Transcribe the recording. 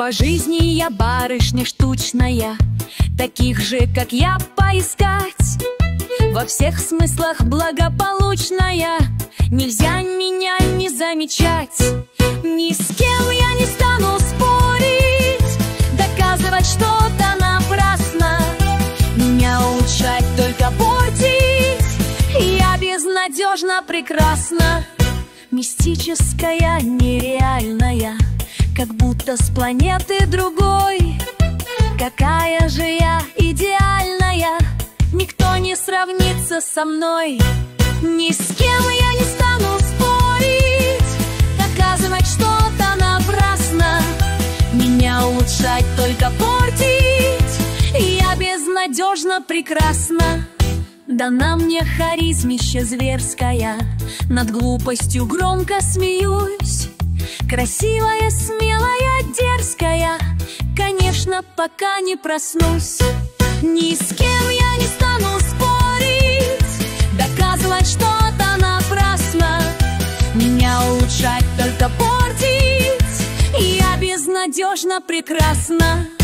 По жизни я барышня штучная, таких же, как я, поискать. Во всех смыслах благополучная, нельзя меня не замечать. Ни с кем я не стану спорить, доказывать что-то напрасно, меня улучшать, только портить. Я безнадежно прекрасна, мистическая, нереальная, как будто с планеты другой. Какая же я идеальная, никто не сравнится со мной. Ни с кем я не стану спорить, доказывать что-то напрасно, меня улучшать, только портить. Я безнадежно прекрасна. Дана мне харизмища зверская, над глупостью громко смеюсь. Красивая, смелая, дерзкая, конечно, пока не проснусь. Ни с кем я не стану спорить, доказывать что-то напрасно, меня улучшать, только портить. Я безнадежно прекрасна.